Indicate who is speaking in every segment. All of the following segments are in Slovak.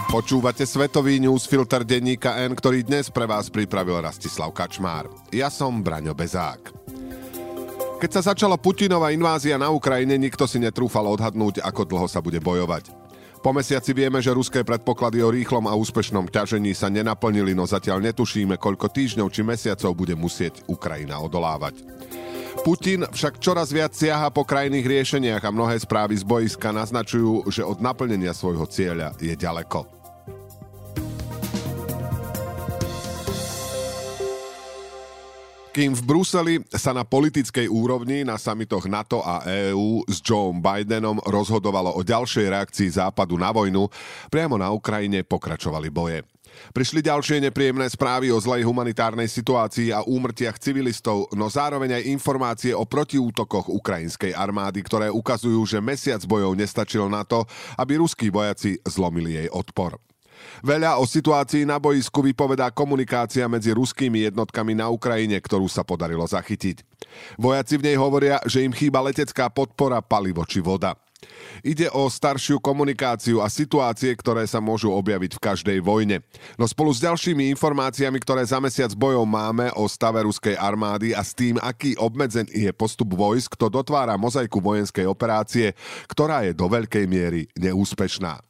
Speaker 1: Počúvate svetový newsfilter denníka N, ktorý dnes pre vás pripravil Rastislav Kačmár. Ja som Braňo Bezák. Keď sa začala Putinova invázia na Ukrajine, nikto si netrúfal odhadnúť, ako dlho sa bude bojovať. Po mesiaci vieme, že ruské predpoklady o rýchlom a úspešnom ťažení sa nenaplnili, no zatiaľ netušíme, koľko týždňov či mesiacov bude musieť Ukrajina odolávať. Putin však čoraz viac siaha po krajných riešeniach a mnohé správy z boiska naznačujú, že od naplnenia svojho cieľa je ďaleko. Kým v Bruseli sa na politickej úrovni na samitoch NATO a EÚ s Joeom Bidenom rozhodovalo o ďalšej reakcii Západu na vojnu, priamo na Ukrajine pokračovali boje. Prišli ďalšie nepríjemné správy o zlej humanitárnej situácii a úmrtiach civilistov, no zároveň aj informácie o protiútokoch ukrajinskej armády, ktoré ukazujú, že mesiac bojov nestačil na to, aby ruskí vojaci zlomili jej odpor. Veľa o situácii na boisku vypovedá komunikácia medzi ruskými jednotkami na Ukrajine, ktorú sa podarilo zachytiť. Vojaci v nej hovoria, že im chýba letecká podpora, palivo či voda. Ide o staršiu komunikáciu a situácie, ktoré sa môžu objaviť v každej vojne. No spolu s ďalšími informáciami, ktoré za mesiac bojov máme o stave ruskej armády a s tým, aký obmedzený je postup vojsk, to dotvára mozaiku vojenskej operácie, ktorá je do veľkej miery neúspešná.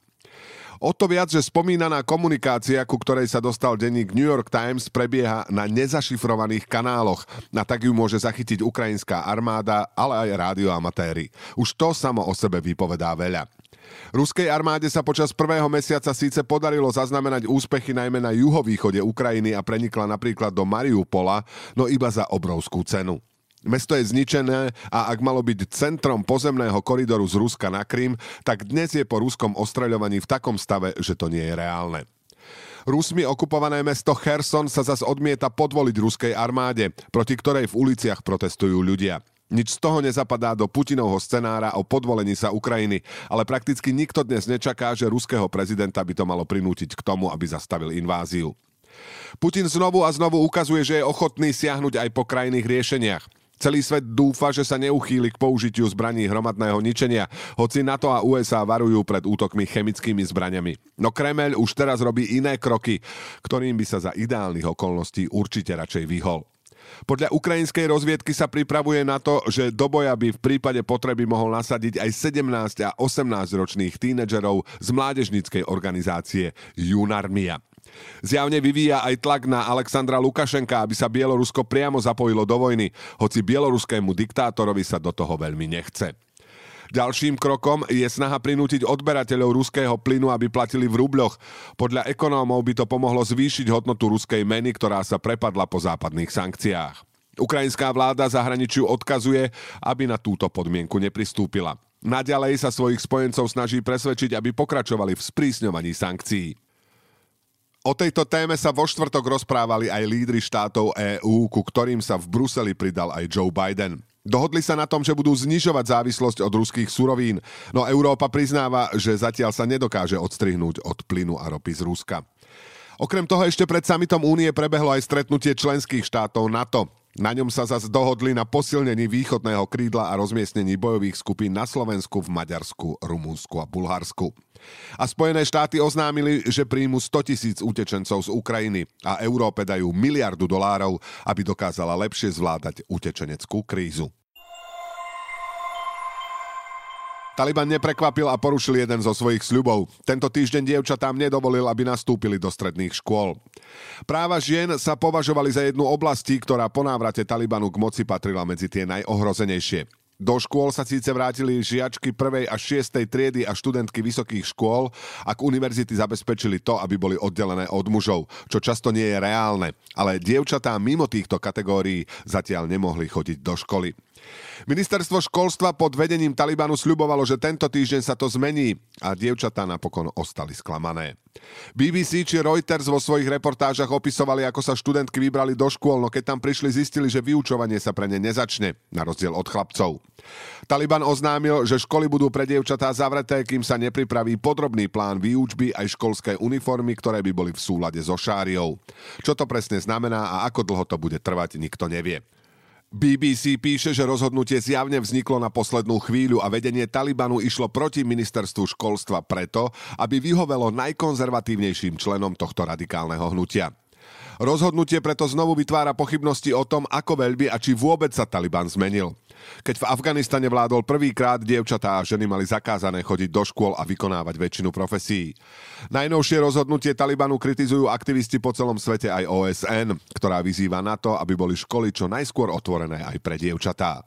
Speaker 1: O to viac, že spomínaná komunikácia, ku ktorej sa dostal denník New York Times, prebieha na nezašifrovaných kanáloch. A tak ju môže zachytiť ukrajinská armáda, ale aj rádioamatéri. Už to samo o sebe vypovedá veľa. Ruskej armáde sa počas prvého mesiaca síce podarilo zaznamenať úspechy najmä na juhovýchode Ukrajiny a prenikla napríklad do Mariupola, no iba za obrovskú cenu. Mesto je zničené a ak malo byť centrom pozemného koridoru z Ruska na Krym, tak dnes je po ruskom ostreľovaní v takom stave, že to nie je reálne. Rusmi okupované mesto Cherson sa zas odmieta podvoliť ruskej armáde, proti ktorej v uliciach protestujú ľudia. Nič z toho nezapadá do Putinovho scenára o podvolení sa Ukrajiny, ale prakticky nikto dnes nečaká, že ruského prezidenta by to malo prinútiť k tomu, aby zastavil inváziu. Putin znovu a znovu ukazuje, že je ochotný siahnuť aj po krajných riešeniach. Celý svet dúfa, že sa neuchýli k použitiu zbraní hromadného ničenia, hoci NATO a USA varujú pred útokmi chemickými zbraňami. No Kremeľ už teraz robí iné kroky, ktorým by sa za ideálnych okolností určite radšej vyhol. Podľa ukrajinskej rozviedky sa pripravuje na to, že do boja by v prípade potreby mohol nasadiť aj 17 a 18 ročných tínedžerov z mládežníckej organizácie Junarmia. Zjavne vyvíja aj tlak na Alexandra Lukašenka, aby sa Bielorusko priamo zapojilo do vojny, hoci bieloruskému diktátorovi sa do toho veľmi nechce. Ďalším krokom je snaha prinútiť odberateľov ruského plynu, aby platili v rubľoch. Podľa ekonómov by to pomohlo zvýšiť hodnotu ruskej meny, ktorá sa prepadla po západných sankciách. Ukrajinská vláda zahraničiu odkazuje, aby na túto podmienku nepristúpila. Naďalej sa svojich spojencov snaží presvedčiť, aby pokračovali v sprísňovaní sankcií. O tejto téme sa vo štvrtok rozprávali aj lídri štátov EÚ, ku ktorým sa v Bruseli pridal aj Joe Biden. Dohodli sa na tom, že budú znižovať závislosť od ruských surovín, no Európa priznáva, že zatiaľ sa nedokáže odstrihnúť od plynu a ropy z Ruska. Okrem toho ešte pred samitom Únie prebehlo aj stretnutie členských štátov NATO. Na ňom sa zas dohodli na posilnení východného krídla a rozmiestnení bojových skupín na Slovensku, v Maďarsku, Rumunsku a Bulharsku. A Spojené štáty oznámili, že príjmu 100 000 utečencov z Ukrajiny a Európe dajú $1 miliardu, aby dokázala lepšie zvládať utečeneckú krízu. Taliban neprekvapil a porušil jeden zo svojich sľubov. Tento týždeň dievčatám nedovolil, aby nastúpili do stredných škôl. Práva žien sa považovali za jednu oblastí, ktorá po návrate Talibanu k moci patrila medzi tie najohrozenejšie. Do škôl sa síce vrátili žiačky 1. až 6. triedy a študentky vysokých škôl, ak univerzity zabezpečili to, aby boli oddelené od mužov, čo často nie je reálne, ale dievčatá mimo týchto kategórií zatiaľ nemohli chodiť do školy. Ministerstvo školstva pod vedením Talibanu sľubovalo, že tento týždeň sa to zmení a dievčatá napokon ostali sklamané. BBC či Reuters vo svojich reportážach opisovali, ako sa študentky vybrali do škôl, no keď tam prišli, zistili, že vyučovanie sa pre ne nezačne, na rozdiel od chlapcov. Taliban oznámil, že školy budú pre dievčatá zavreté, kým sa nepripraví podrobný plán výučby aj školské uniformy, ktoré by boli v súlade so šáriou. Čo to presne znamená a ako dlho to bude trvať, nikto nevie. BBC píše, že rozhodnutie zjavne vzniklo na poslednú chvíľu a vedenie Talibanu išlo proti ministerstvu školstva preto, aby vyhovelo najkonzervatívnejším členom tohto radikálneho hnutia. Rozhodnutie preto znovu vytvára pochybnosti o tom, ako veľmi a či vôbec sa Taliban zmenil. Keď v Afganistane vládol prvýkrát, dievčatá a ženy mali zakázané chodiť do škôl a vykonávať väčšinu profesií. Najnovšie rozhodnutie Talibanu kritizujú aktivisti po celom svete aj OSN, ktorá vyzýva na to, aby boli školy čo najskôr otvorené aj pre dievčatá.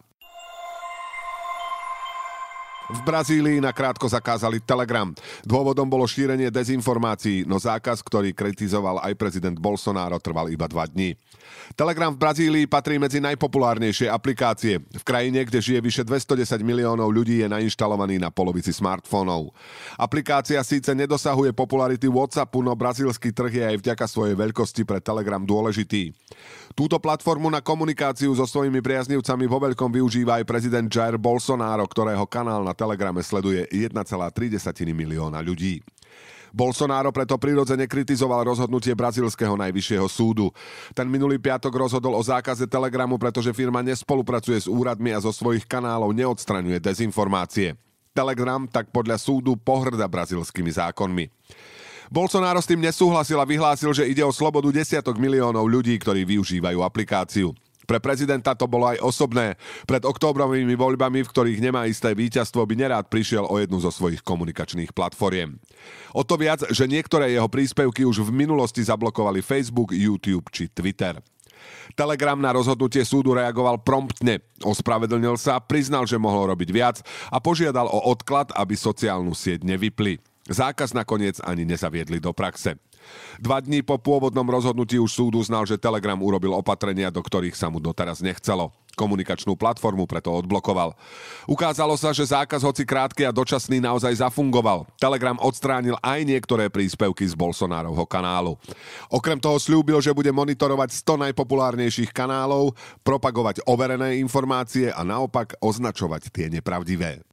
Speaker 1: V Brazílii nakrátko zakázali Telegram. Dôvodom bolo šírenie dezinformácií, no zákaz, ktorý kritizoval aj prezident Bolsonaro, trval iba 2 dní. Telegram v Brazílii patrí medzi najpopulárnejšie aplikácie. V krajine, kde žije vyše 210 miliónov ľudí, je nainštalovaný na polovici smartfónov. Aplikácia síce nedosahuje popularity WhatsAppu, no brazílsky trh je aj vďaka svojej veľkosti pre Telegram dôležitý. Túto platformu na komunikáciu so svojimi priaznivcami vo veľkom využíva aj prezident Jair Bolsonaro, ktorého kanál na Telegrame sleduje 1,3 milióna ľudí. Bolsonaro preto prirodzene kritizoval rozhodnutie brazílskeho najvyššieho súdu. Ten minulý piatok rozhodol o zákaze Telegramu, pretože firma nespolupracuje s úradmi a zo svojich kanálov neodstraňuje dezinformácie. Telegram tak podľa súdu pohŕda brazílskymi zákonmi. Bolsonaro s tým nesúhlasil a vyhlásil, že ide o slobodu desiatok miliónov ľudí, ktorí využívajú aplikáciu. Pre prezidenta to bolo aj osobné. Pred októbrovými voľbami, v ktorých nemá isté víťazstvo, by nerád prišiel o jednu zo svojich komunikačných platformiem. O to viac, že niektoré jeho príspevky už v minulosti zablokovali Facebook, YouTube či Twitter. Telegram na rozhodnutie súdu reagoval promptne. Ospravedlnil sa, priznal, že mohol robiť viac a požiadal o odklad, aby sociálnu sieť nevypli. Zákaz nakoniec ani nezaviedli do praxe. 2 dní po pôvodnom rozhodnutí už súd uznal, že Telegram urobil opatrenia, do ktorých sa mu doteraz nechcelo. Komunikačnú platformu preto odblokoval. Ukázalo sa, že zákaz, hoci krátky a dočasný, naozaj zafungoval. Telegram odstránil aj niektoré príspevky z Bolsonárovho kanálu. Okrem toho sľúbil, že bude monitorovať 100 najpopulárnejších kanálov, propagovať overené informácie a naopak označovať tie nepravdivé.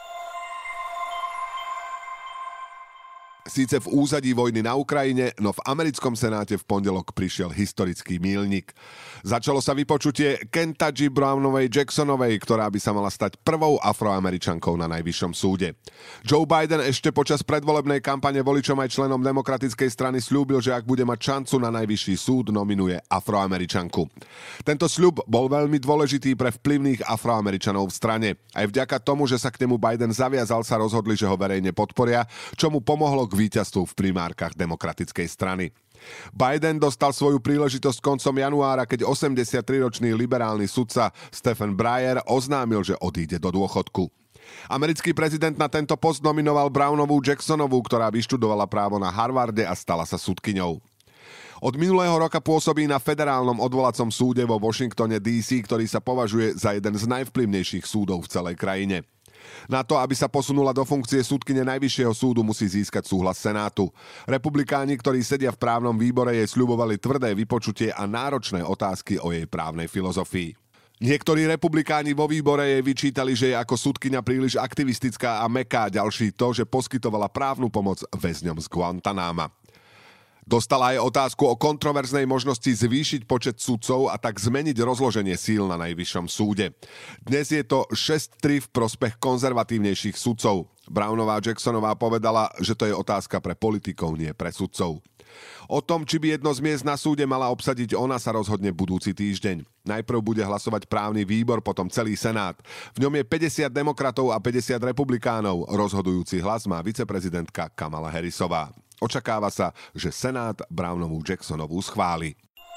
Speaker 1: Síce v úzadí vojny na Ukrajine, no v americkom senáte v pondelok prišiel historický míľnik. Začalo sa vypočutie Ketanji Brownovej Jacksonovej, ktorá by sa mala stať prvou Afroameričankou na najvyššom súde. Joe Biden ešte počas predvolebnej kampane voličom aj členom demokratickej strany sľúbil, že ak bude mať šancu na najvyšší súd, nominuje Afroameričanku. Tento sľub bol veľmi dôležitý pre vplyvných Afroameričanov v strane. Aj vďaka tomu, že sa k nemu Biden zaviazal, sa rozhodli, že ho verejne podporia, čo mu pomohlo k víťazstvu v primárkach demokratickej strany. Biden dostal svoju príležitosť koncom januára, keď 83-ročný liberálny sudca Stephen Breyer oznámil, že odíde do dôchodku. Americký prezident na tento post nominoval Brownovú Jacksonovú, ktorá vyštudovala právo na Harvarde a stala sa sudkyňou. Od minulého roka pôsobí na federálnom odvolacom súde vo Washingtone DC, ktorý sa považuje za jeden z najvplyvnejších súdov v celej krajine. Na to, aby sa posunula do funkcie sudkyne Najvyššieho súdu, musí získať súhlas Senátu. Republikáni, ktorí sedia v právnom výbore, jej sľubovali tvrdé vypočutie a náročné otázky o jej právnej filozofii. Niektorí republikáni vo výbore jej vyčítali, že je ako sudkyňa príliš aktivistická a mäkká, ďalší to, že poskytovala právnu pomoc väzňom z Guantanama. Dostala aj otázku o kontroverznej možnosti zvýšiť počet sudcov a tak zmeniť rozloženie síl na Najvyššom súde. Dnes je to 6-3 v prospech konzervatívnejších sudcov. Brownová Jacksonová povedala, že to je otázka pre politikov, nie pre sudcov. O tom, či by jedno z miest na súde mala obsadiť ona, sa rozhodne budúci týždeň. Najprv bude hlasovať právny výbor, potom celý Senát. V ňom je 50 demokratov a 50 republikánov. Rozhodujúci hlas má viceprezidentka Kamala Harrisová. Očakáva sa, že Senát Brownovú Jacksonovú schváli.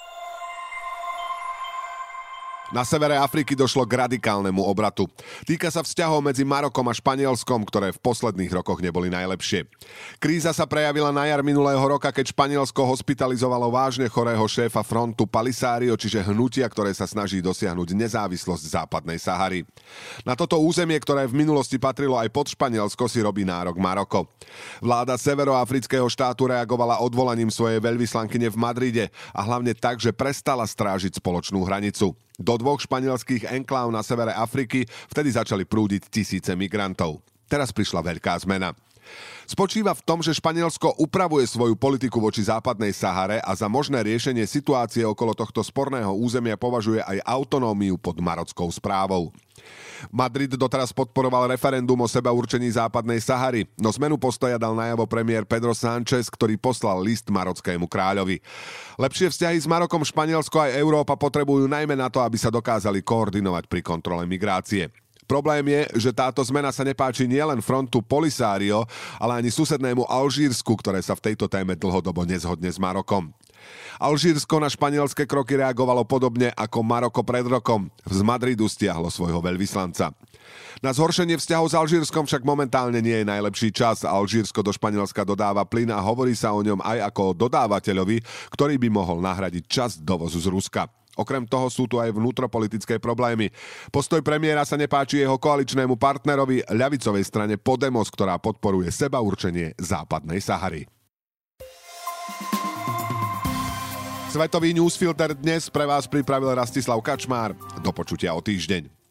Speaker 1: Na severe Afriky došlo k radikálnemu obratu. Týka sa vzťahov medzi Marokom a Španielskom, ktoré v posledných rokoch neboli najlepšie. Kríza sa prejavila na jar minulého roka, keď Španielsko hospitalizovalo vážne chorého šéfa frontu Polisario, čiže hnutia, ktoré sa snaží dosiahnuť nezávislosť západnej Sahary. Na toto územie, ktoré v minulosti patrilo aj pod Španielsko, si robí nárok Maroko. Vláda severoafrického štátu reagovala odvolaním svojej veľvyslankyne v Madride a hlavne tak, že prestala strážiť spoločnú hranicu. Do 2 španielských enkláv na severe Afriky vtedy začali prúdiť tisíce migrantov. Teraz prišla veľká zmena. Spočíva v tom, že Španielsko upravuje svoju politiku voči západnej Sahare a za možné riešenie situácie okolo tohto sporného územia považuje aj autonómiu pod marockou správou. Madrid doteraz podporoval referendum o sebaurčení západnej Sahary, no zmenu postoja dal najavo premiér Pedro Sánchez, ktorý poslal list marockému kráľovi. Lepšie vzťahy s Marokom, Španielsko aj Európa potrebujú najmä na to, aby sa dokázali koordinovať pri kontrole migrácie. Problém je, že táto zmena sa nepáči nielen frontu Polisario, ale ani susednému Alžírsku, ktoré sa v tejto téme dlhodobo nezhodne s Marokom. Alžírsko na španielské kroky reagovalo podobne ako Maroko pred rokom. Z Madridu stiahlo svojho veľvyslanca. Na zhoršenie vzťahov s Alžírskom však momentálne nie je najlepší čas. Alžírsko do Španielska dodáva plyn a hovorí sa o ňom aj ako o dodávateľovi, ktorý by mohol nahradiť časť dovozu z Ruska. Okrem toho sú tu aj vnútropolitické problémy. Postoj premiéra sa nepáči jeho koaličnému partnerovi, ľavicovej strane Podemos, ktorá podporuje sebaurčenie západnej Sahary. Svetový newsfilter dnes pre vás pripravil Rastislav Kačmár. Do počutia o týždeň.